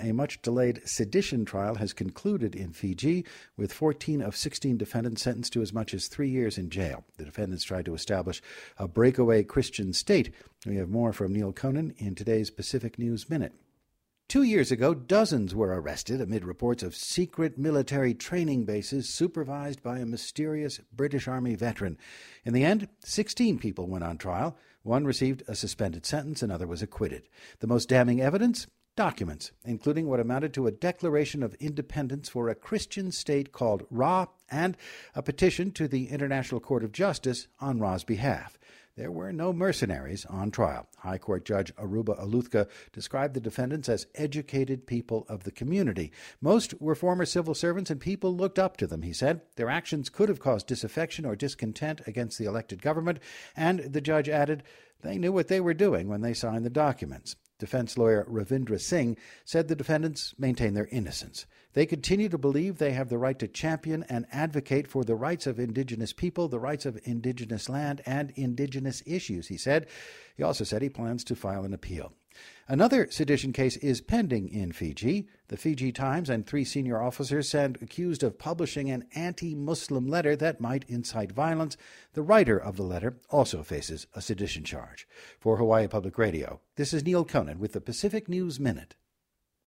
A much-delayed sedition trial has concluded in Fiji, with 14 of 16 defendants sentenced to as much as 3 years in jail. The defendants tried to establish a breakaway Christian state. We have more from Neil Conan in today's Pacific News Minute. 2 years ago, dozens were arrested amid reports of secret military training bases supervised by a mysterious British Army veteran. In the end, 16 people went on trial. One received a suspended sentence, another was acquitted. The most damning evidence? Documents, including what amounted to a declaration of independence for a Christian state called Ra and a petition to the International Court of Justice on Ra's behalf. There were no mercenaries on trial. High Court Judge Aruba Aluthka described the defendants as educated people of the community. Most were former civil servants and people looked up to them, he said. Their actions could have caused disaffection or discontent against the elected government, and the judge added they knew what they were doing when they signed the documents. Defense lawyer Ravindra Singh said the defendants maintain their innocence. They continue to believe they have the right to champion and advocate for the rights of Indigenous people, the rights of Indigenous land, and Indigenous issues, he said. He also said he plans to file an appeal. Another sedition case is pending in Fiji. The Fiji Times and 3 senior officers stand accused of publishing an anti-Muslim letter that might incite violence. The writer of the letter also faces a sedition charge. For Hawaii Public Radio, this is Neil Conan with the Pacific News Minute.